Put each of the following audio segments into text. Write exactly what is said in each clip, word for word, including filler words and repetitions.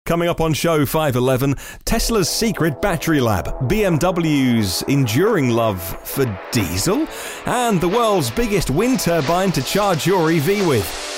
Coming up on show five eleven, Tesla's secret battery lab, B M W's enduring love for diesel, and the world's biggest wind turbine to charge your E V with.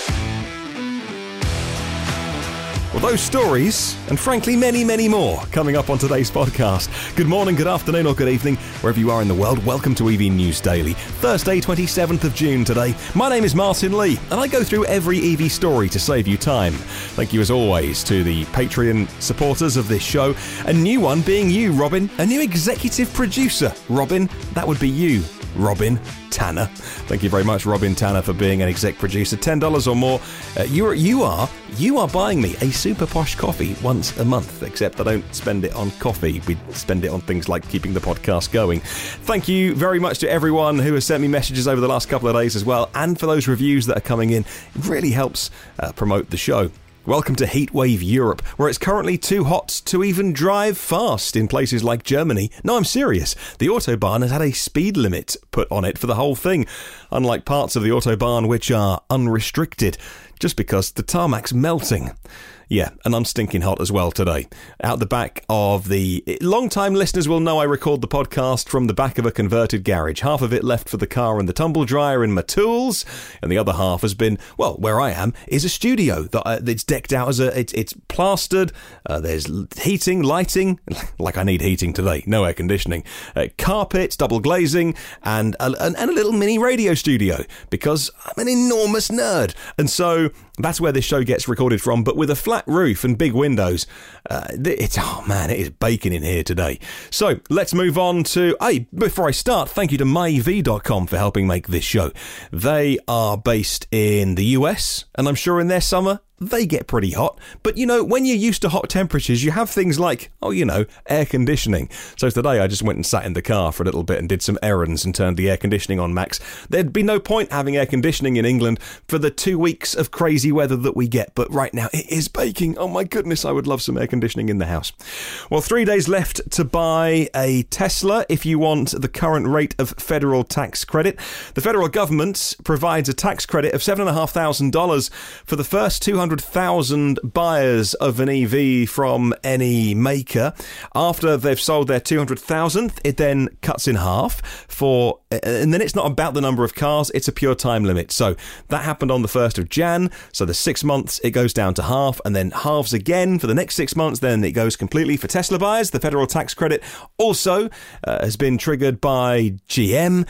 Well, those stories, and frankly many, many more, coming up on today's podcast. Good morning, good afternoon, or good evening, wherever you are in the world. Welcome to E V News Daily, Thursday, twenty-seventh of June today. My name is Martin Lee, and I go through every E V story to save you time. Thank you as always to the Patreon supporters of this show. A new one being you, Robin, a new executive producer. Robin, that would be you. Robin Tanner. Thank you very much, Robin Tanner, for being an exec producer. ten dollars or more. Uh, you, are, you are you are buying me a super posh coffee once a month, except I don't spend it on coffee. We spend it on things like keeping the podcast going. Thank you very much to everyone who has sent me messages over the last couple of days as well, and for those reviews that are coming in. It really helps uh, promote the show. Welcome to Heatwave Europe, where it's currently too hot to even drive fast in places like Germany. No, I'm serious. The Autobahn has had a speed limit put on it for the whole thing, unlike parts of the Autobahn which are unrestricted, just because the tarmac's melting. Yeah, and I'm stinking hot as well today. Out the back of the... Long-time listeners will know I record the podcast from the back of a converted garage. Half of it left for the car and the tumble dryer and my tools, and the other half has been, well, where I am is a studio that uh, it's decked out as a... It's, it's plastered, uh, there's heating, lighting, like I need heating today, no air conditioning, uh, carpets, double glazing, and a, and a little mini radio studio, because I'm an enormous nerd. And so that's where this show gets recorded from, but with a flat roof and big windows. Uh, it's oh man, it is baking in here today. So let's move on to. Hey, before I start, thank you to my E V dot com for helping make this show. They are based in the U S, and I'm sure in their summer they get pretty hot. But, you know, when you're used to hot temperatures, you have things like, oh, you know, air conditioning. So today I just went and sat in the car for a little bit and did some errands and turned the air conditioning on max. There'd be no point having air conditioning in England for the two weeks of crazy weather that we get. But right now it is baking. Oh, my goodness, I would love some air conditioning in the house. Well, three days left to buy a Tesla if you want the current rate of federal tax credit. The federal government provides a tax credit of seven thousand five hundred dollars for the first two hundred thousand buyers of an E V from any maker. After they've sold their two hundred thousandth, it then cuts in half for, and then it's not about the number of cars, it's a pure time limit. So that happened on the first of Jan. So the six months, it goes down to half, and then halves again for the next six months. Then it goes completely for Tesla buyers. The federal tax credit also uh, has been triggered by G M,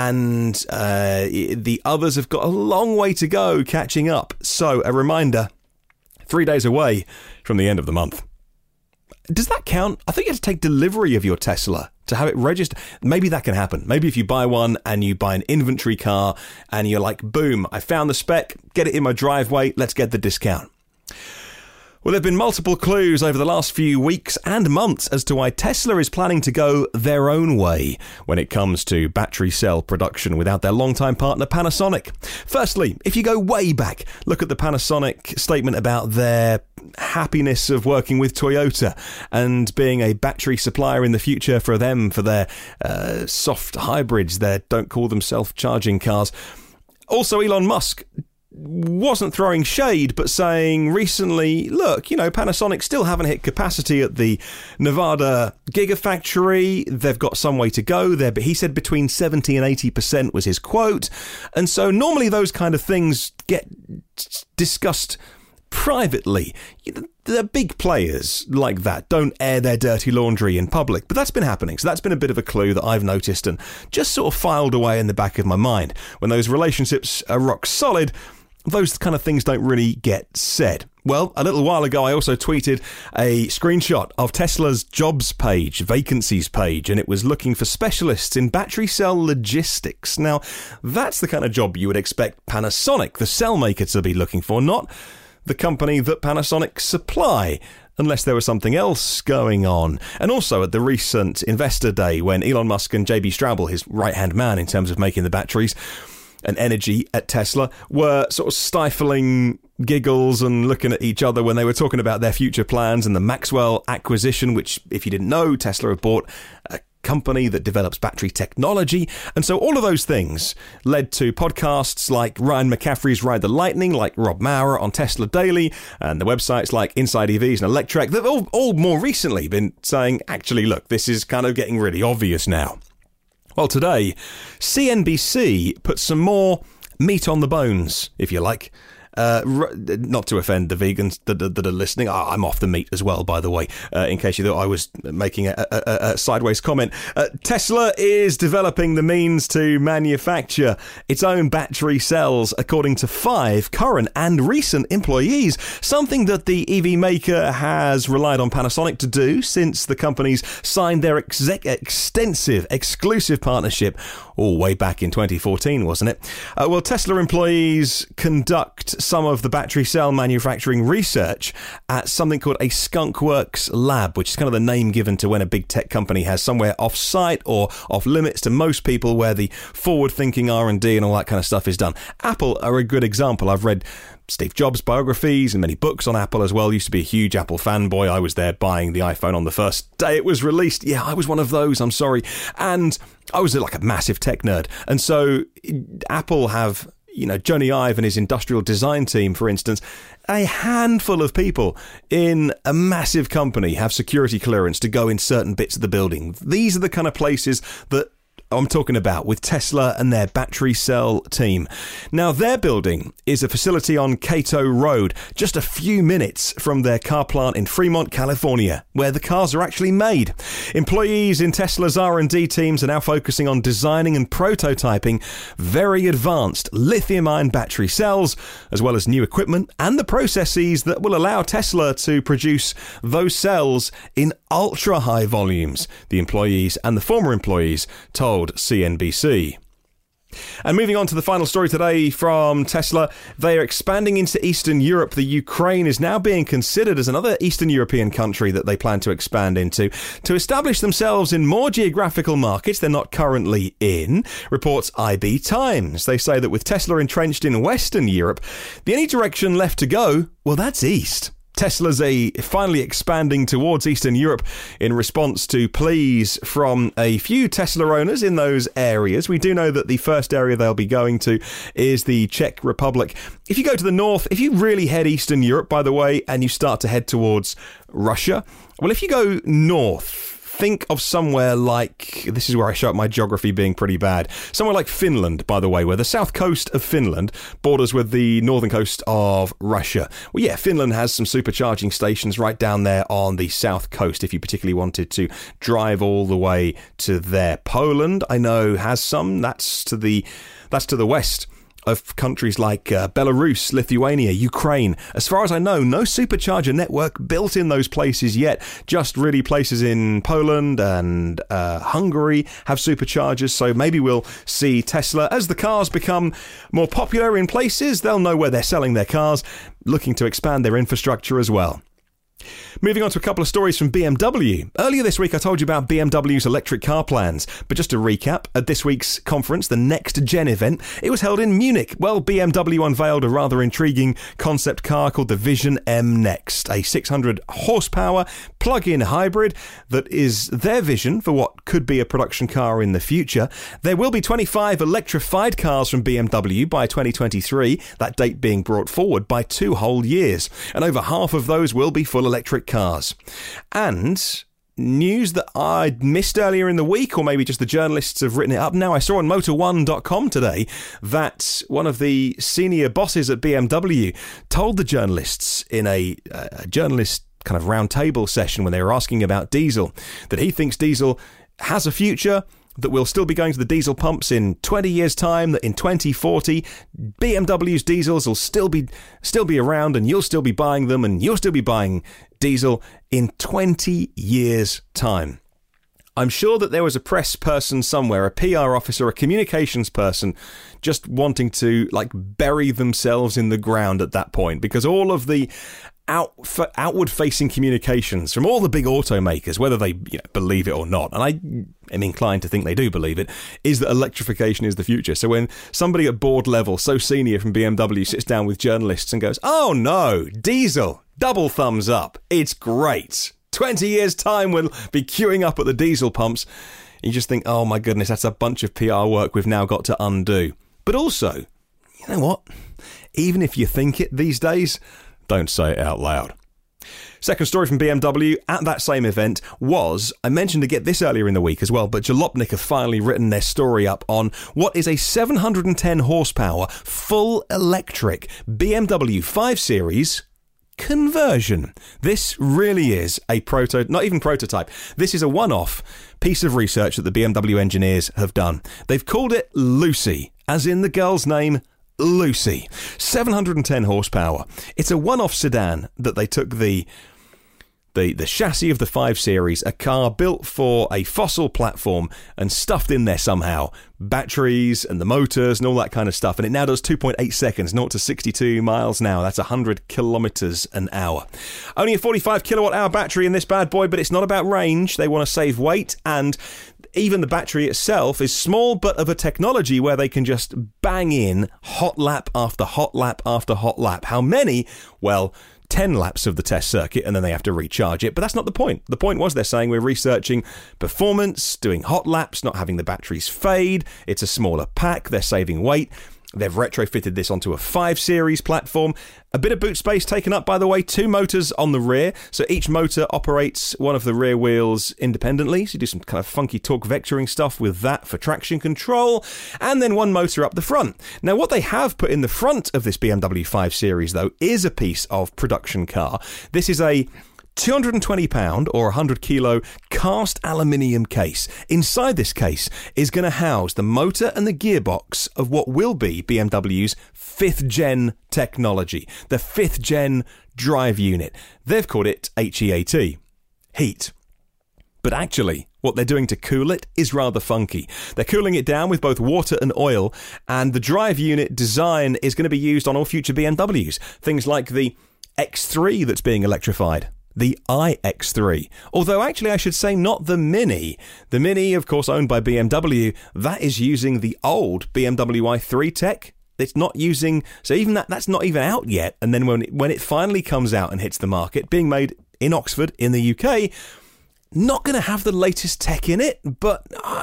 and uh, the others have got a long way to go catching up. So a reminder, three days away from the end of the month. Does that count? I think you have to take delivery of your Tesla to have it registered. Maybe that can happen. Maybe if you buy one and you buy an inventory car and you're like, boom, I found the spec, get it in my driveway, let's get the discount. Well, there have been multiple clues over the last few weeks and months as to why Tesla is planning to go their own way when it comes to battery cell production without their longtime partner Panasonic. Firstly, if you go way back, look at the Panasonic statement about their happiness of working with Toyota and being a battery supplier in the future for them, for their uh, soft hybrids, their don't call them self-charging cars. Also, Elon Musk wasn't throwing shade, but saying recently, look, you know, Panasonic still haven't hit capacity at the Nevada Gigafactory. They've got some way to go there, but he said between seventy and eighty percent was his quote. And so normally those kind of things get discussed privately. The big players like that don't air their dirty laundry in public, but that's been happening. So that's been a bit of a clue that I've noticed and just sort of filed away in the back of my mind. When those relationships are rock solid, those kind of things don't really get said. Well, a little while ago, I also tweeted a screenshot of Tesla's jobs page, vacancies page, and it was looking for specialists in battery cell logistics. Now, that's the kind of job you would expect Panasonic, the cell maker, to be looking for, not the company that Panasonic supply, unless there was something else going on. And also at the recent Investor Day, when Elon Musk and J B Straubel, his right-hand man in terms of making the batteries and energy at Tesla, were sort of stifling giggles and looking at each other when they were talking about their future plans and the Maxwell acquisition, which, if you didn't know, Tesla have bought a company that develops battery technology. And so all of those things led to podcasts like Ryan McCaffrey's Ride the Lightning, like Rob Maurer on Tesla Daily, and the websites like Inside E Vs and Electrek that have all, all more recently been saying, actually, look, this is kind of getting really obvious now. Well, today, C N B C put some more meat on the bones, if you like. Uh, r- not to offend the vegans that, that, that are listening. Oh, I'm off the meat as well, by the way, uh, in case you thought I was making a, a, a, a sideways comment. Uh, Tesla is developing the means to manufacture its own battery cells, according to five current and recent employees, something that the E V maker has relied on Panasonic to do since the companies signed their exec- extensive exclusive partnership all way back in twenty fourteen, wasn't it? Uh, well, Tesla employees conduct some of the battery cell manufacturing research at something called a Skunk Works lab, which is kind of the name given to when a big tech company has somewhere off-site or off-limits to most people where the forward-thinking R and D and all that kind of stuff is done. Apple are a good example. I've read Steve Jobs biographies and many books on Apple as well. Used to be a huge Apple fanboy. I was there buying the iPhone on the first day it was released. Yeah, I was one of those, I'm sorry. And I was like a massive tech nerd. And so Apple have, you know, Jony Ive and his industrial design team, for instance, a handful of people in a massive company have security clearance to go in certain bits of the building. These are the kind of places that I'm talking about with Tesla and their battery cell team. Now, their building is a facility on Cato Road, just a few minutes from their car plant in Fremont, California, where the cars are actually made. Employees in Tesla's R and D teams are now focusing on designing and prototyping very advanced lithium-ion battery cells, as well as new equipment and the processes that will allow Tesla to produce those cells in ultra-high volumes, the employees and the former employees told C N B C. And moving on to the final story today from Tesla, they are expanding into Eastern Europe. The Ukraine is now being considered as another Eastern European country that they plan to expand into to establish themselves in more geographical markets they're not currently in, reports I B Times. They say that with Tesla entrenched in Western Europe, the only direction left to go, well, that's east. Tesla's a finally expanding towards Eastern Europe in response to pleas from a few Tesla owners in those areas. We do know that the first area they'll be going to is the Czech Republic. If you go to the north, if you really head Eastern Europe, by the way, and you start to head towards Russia, well, if you go north, think of somewhere like, this is where I show up my geography being pretty bad, somewhere like Finland, by the way, where the south coast of Finland borders with the northern coast of Russia. Well, yeah, Finland has some supercharging stations right down there on the south coast if you particularly wanted to drive all the way to there. Poland, I know, has some. That's to the that's to the west of countries like uh, Belarus, Lithuania, Ukraine. As far as I know, no supercharger network built in those places yet. Just really places in Poland and uh, Hungary have superchargers. So maybe we'll see Tesla, as the cars become more popular in places, they'll know where they're selling their cars, looking to expand their infrastructure as well. Moving on to a couple of stories from B M W. Earlier this week, I told you about B M W's electric car plans. But just to recap, at this week's conference, the Next Gen event, it was held in Munich. Well, B M W unveiled a rather intriguing concept car called the Vision M Next, a six hundred horsepower plug-in hybrid that is their vision for what could be a production car in the future. There will be twenty-five electrified cars from B M W by twenty twenty-three, that date being brought forward by two whole years. And over half of those will be full electric cars. And news that I'd missed earlier in the week, or maybe just the journalists have written it up now. I saw on motor one dot com today that one of the senior bosses at B M W told the journalists in a, a journalist kind of roundtable session when they were asking about diesel that he thinks diesel has a future, that we'll still be going to the diesel pumps in twenty years' time, that in twenty forty, B M W's diesels will still be still be around and you'll still be buying them and you'll still be buying diesel in twenty years' time. I'm sure that there was a press person somewhere, a P R officer, a communications person, just wanting to like bury themselves in the ground at that point, because all of the Out, outward-facing communications from all the big automakers, whether they you know, believe it or not, and I am inclined to think they do believe it, is that electrification is the future. So when somebody at board level, so senior from B M W, sits down with journalists and goes, oh no, diesel, double thumbs up, it's great. twenty years' time we'll be queuing up at the diesel pumps. You just think, oh my goodness, that's a bunch of P R work we've now got to undo. But also, you know what? Even if you think it these days, don't say it out loud. Second story from B M W at that same event was, I mentioned to get this earlier in the week as well, but Jalopnik have finally written their story up on what is a seven hundred ten horsepower, full electric B M W five Series conversion. This really is a proto, not even prototype. This is a one-off piece of research that the B M W engineers have done. They've called it Lucy, as in the girl's name, Lucy. seven hundred ten horsepower. It's a one-off sedan that they took the the the chassis of the five Series, a car built for a fossil platform, and stuffed in there somehow batteries and the motors and all that kind of stuff, and it now does two point eight seconds, zero to sixty-two miles an hour. That's one hundred kilometers an hour. Only a forty-five kilowatt hour battery in this bad boy, but it's not about range. They want to save weight, and even the battery itself is small, but of a technology where they can just bang in hot lap after hot lap after hot lap. How many? Well, ten laps of the test circuit, and then they have to recharge it. But that's not the point. The point was they're saying we're researching performance, doing hot laps, not having the batteries fade. It's a smaller pack. They're saving weight. They've retrofitted this onto a five Series platform. A bit of boot space taken up, by the way. Two motors on the rear. So each motor operates one of the rear wheels independently. So you do some kind of funky torque vectoring stuff with that for traction control. And then one motor up the front. Now, what they have put in the front of this B M W five Series, though, is a piece of production car. This is a two hundred twenty pound or one hundred kilo cast aluminium case. Inside this case is going to house the motor and the gearbox of what will be B M W's fifth gen technology, the fifth gen drive unit. They've called it H E A T, heat. But actually, what they're doing to cool it is rather funky. They're cooling it down with both water and oil, and the drive unit design is going to be used on all future B M Ws. Things like the X three that's being electrified, the i X three. Although actually I should say not the Mini. The Mini, of course, owned by B M W, that is using the old B M W i three tech. It's not using, so even that, that's not even out yet. And then when it, when it finally comes out and hits the market, being made in Oxford in the U K, not going to have the latest tech in it, but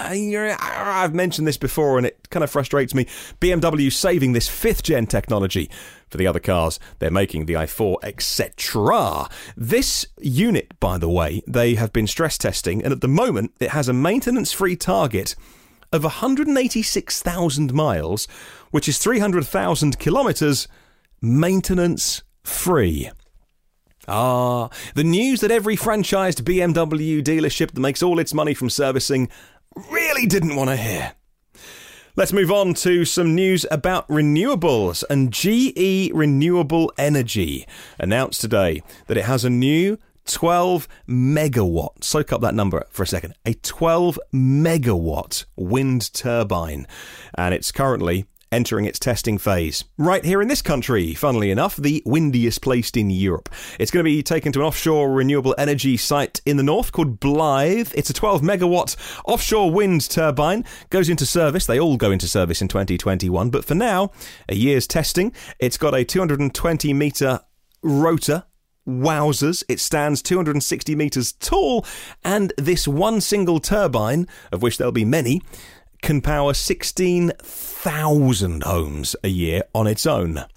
I, I've mentioned this before and it kind of frustrates me. B M W saving this fifth gen technology for the other cars they're making, the i four, et cetera. This unit, by the way, they have been stress testing, and at the moment it has a maintenance-free target of one hundred eighty-six thousand miles, which is three hundred thousand kilometres, maintenance-free. Ah, the news that every franchised B M W dealership that makes all its money from servicing really didn't want to hear. Let's move on to some news about renewables, and G E Renewable Energy announced today that it has a new twelve megawatt, soak up that number for a second, a twelve megawatt wind turbine, and it's currently entering its testing phase right here in this country, funnily enough, the windiest place in Europe. It's going to be taken to an offshore renewable energy site in the north called Blythe. It's a twelve megawatt offshore wind turbine, goes into service. They all go into service in twenty twenty-one, but for now, a year's testing. It's got a two hundred twenty metre rotor. Wowzers, it stands two hundred sixty metres tall, and this one single turbine, of which there'll be many, can power sixteen thousand homes a year on its own.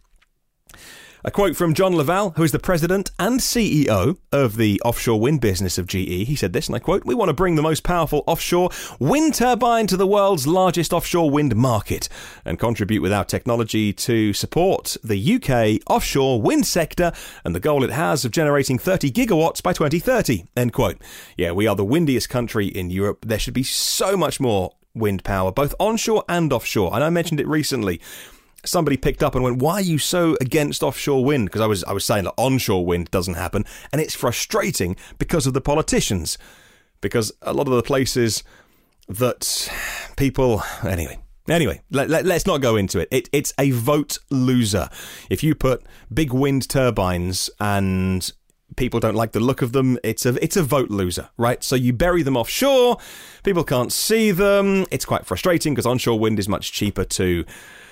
A quote from John Laval, who is the president and C E O of the offshore wind business of G E. He said this, and I quote, "We want to bring the most powerful offshore wind turbine to the world's largest offshore wind market and contribute with our technology to support the U K offshore wind sector and the goal it has of generating thirty gigawatts by twenty thirty, end quote. Yeah, we are the windiest country in Europe. There should be so much more wind power, both onshore and offshore. And I mentioned it recently. Somebody picked up and went, "Why are you so against offshore wind?" Because I was I was saying that onshore wind doesn't happen, and it's frustrating because of the politicians. Because a lot of the places that people anyway. Anyway, let, let, let's not go into it. it. It's a vote loser. If you put big wind turbines and people don't like the look of them, it's a it's a vote loser, right? So you bury them offshore, people can't see them. It's quite frustrating because onshore wind is much cheaper to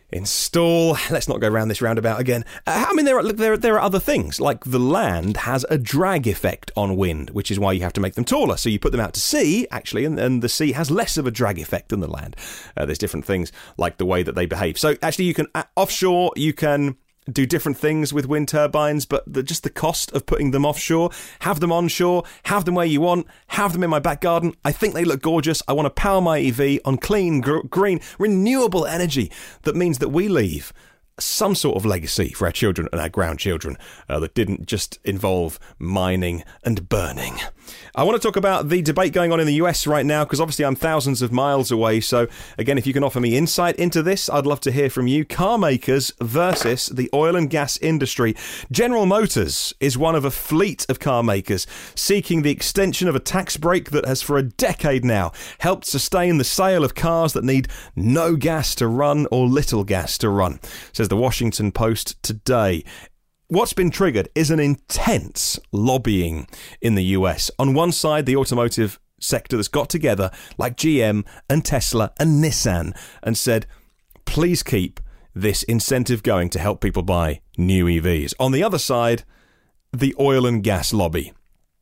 Install. Let's not go around this roundabout again. Uh, I mean, there are there there are other things, like the land has a drag effect on wind, which is why you have to make them taller. So you put them out to sea, actually, and, and the sea has less of a drag effect than the land. Uh, there's different things like the way that they behave. So actually, you can uh, offshore, you can do different things with wind turbines, but the, just the cost of putting them offshore, have them onshore, have them where you want, have them in my back garden. I think they look gorgeous. I want to power my E V on clean, gr- green, renewable energy that means that we leave some sort of legacy for our children and our grandchildren uh, that didn't just involve mining and burning. I want to talk about the debate going on in the U S right now, because obviously I'm thousands of miles away. So again, if you can offer me insight into this, I'd love to hear from you. Car makers versus the oil and gas industry. General Motors is one of a fleet of car makers seeking the extension of a tax break that has for a decade now helped sustain the sale of cars that need no gas to run or little gas to run, says the Washington Post today. What's been triggered is an intense lobbying in the U S. On one side, the automotive sector that's got together, like G M and Tesla and Nissan, and said, please keep this incentive going to help people buy new E Vs. On the other side, the oil and gas lobby.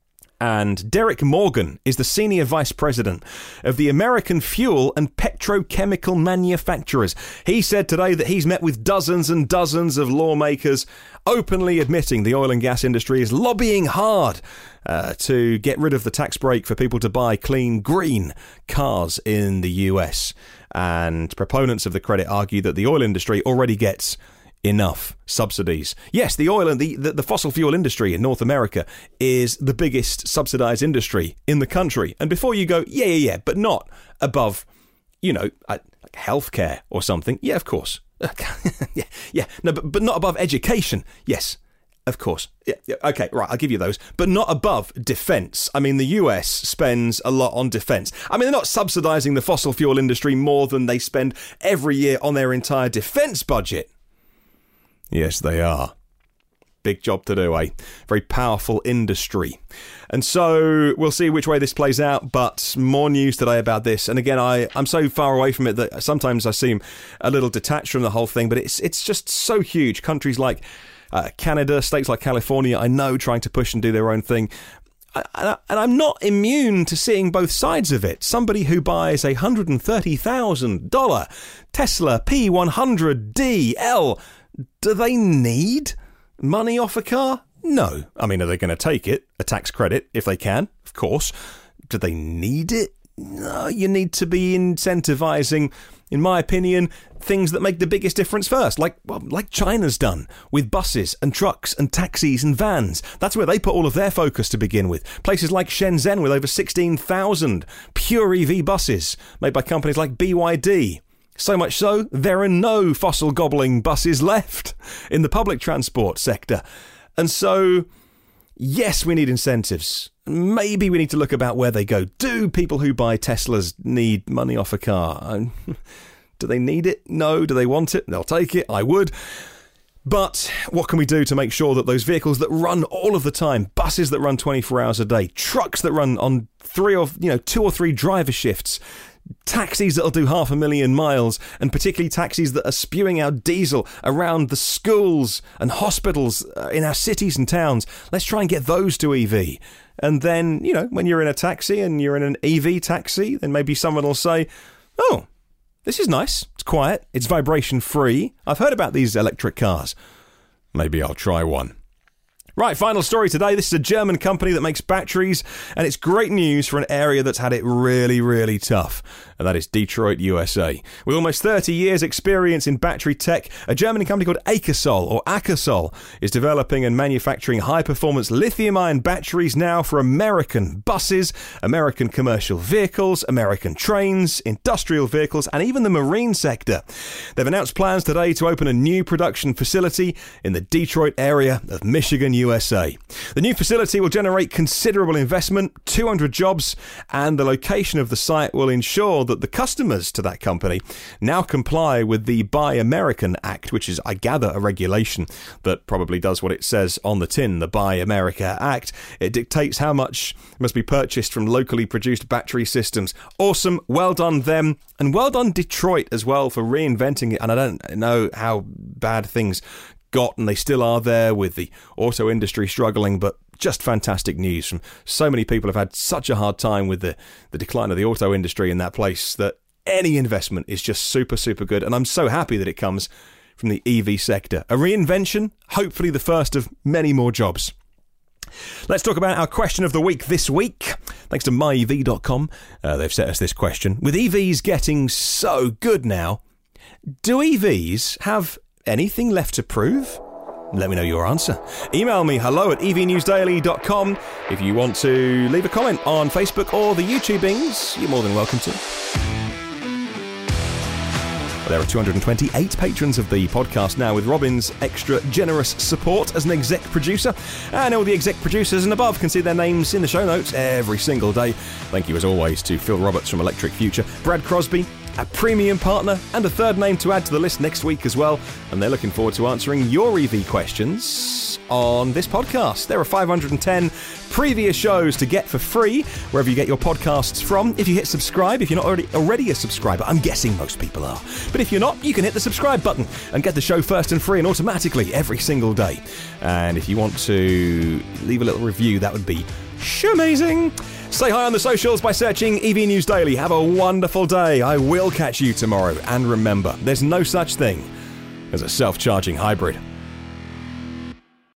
And Derek Morgan is the senior vice president of the American Fuel and Petrochemical Manufacturers. He said today that he's met with dozens and dozens of lawmakers, openly admitting the oil and gas industry is lobbying hard uh, to get rid of the tax break for people to buy clean, green cars in the U S. And proponents of the credit argue that the oil industry already gets enough subsidies. Yes, the oil and the, the, the fossil fuel industry in North America is the biggest subsidized industry in the country. And before you go, yeah, yeah, yeah, but not above, you know, like healthcare or something. Yeah, of course. yeah, yeah, no, but, but not above education. Yes, of course. Yeah, yeah, okay, right, I'll give you those. But not above defence. I mean, the U S spends a lot on defence. I mean, they're not subsidising the fossil fuel industry more than they spend every year on their entire defence budget. Yes, they are. Big job to do, eh? Very powerful industry. And so we'll see which way this plays out, but more news today about this. And again, I, I'm so far away from it that sometimes I seem a little detached from the whole thing, but it's it's just so huge. Countries like uh, Canada, states like California, I know, trying to push and do their own thing. And I'm not immune to seeing both sides of it. Somebody who buys a one hundred thirty thousand dollars Tesla P one hundred D L, do they need money off a car? No. I mean, are they going to take it, a tax credit, if they can? Of course. Do they need it? No, you need to be incentivising, in my opinion, things that make the biggest difference first, like well, like China's done with buses and trucks and taxis and vans. That's where they put all of their focus to begin with. Places like Shenzhen with over sixteen thousand pure E V buses made by companies like B Y D. So much so, there are no fossil-gobbling buses left in the public transport sector. And so, yes, we need incentives. Maybe we need to look about where they go. Do people who buy Teslas need money off a car? Do they need it? No. Do they want it? They'll take it. I would. But what can we do to make sure that those vehicles that run all of the time, buses that run twenty-four hours a day, trucks that run on three or, you know, two or three driver shifts, taxis that'll do half a million miles, and particularly taxis that are spewing out diesel around the schools and hospitals in our cities and towns. Let's try and get those to E V. And then, you know, when you're in a taxi and you're in an E V taxi, then maybe someone will say, oh, this is nice. It's quiet. It's vibration free. I've heard about these electric cars. Maybe I'll try one. Right, final story today. This is a German company that makes batteries, and it's great news for an area that's had it really, really tough, and that is Detroit, U S A. With almost thirty years experience in battery tech, a German company called Akasol, or Akasol, is developing and manufacturing high-performance lithium-ion batteries now for American buses, American commercial vehicles, American trains, industrial vehicles, and even the marine sector. They've announced plans today to open a new production facility in the Detroit area of Michigan, U S A. U S A. The new facility will generate considerable investment, two hundred jobs, and the location of the site will ensure that the customers to that company now comply with the Buy American Act, which is, I gather, a regulation that probably does what it says on the tin, the Buy America Act. It dictates how much must be purchased from locally produced battery systems. Awesome. Well done them. And well done Detroit as well for reinventing it. And I don't know how bad things got, and they still are there with the auto industry struggling, but just fantastic news from so many people have had such a hard time with the, the decline of the auto industry in that place that any investment is just super, super good. And I'm so happy that it comes from the E V sector. A reinvention, hopefully the first of many more jobs. Let's talk about our question of the week this week. Thanks to my E V dot com, uh, they've set us this question. With E Vs getting so good now, do E Vs have anything left to prove? Let me know your answer. Email me hello at e v news daily dot com. If you want to leave a comment on Facebook or the YouTubings, you're more than welcome to. There are two hundred twenty-eight patrons of the podcast now, with Robin's extra generous support as an exec producer. And all the exec producers and above can see their names in the show notes every single day. Thank you as always to Phil Roberts from Electric Future, Brad Crosby, a premium partner, and a third name to add to the list next week as well. And they're looking forward to answering your E V questions on this podcast. There are five hundred ten previous shows to get for free wherever you get your podcasts from. If you hit subscribe, if you're not already already a subscriber, I'm guessing most people are, but if you're not, you can hit the subscribe button and get the show first and free and automatically every single day. And if you want to leave a little review, that would be amazing. Say hi on the socials by searching E V News Daily. Have a wonderful day. I will catch you tomorrow. And remember, there's no such thing as a self-charging hybrid.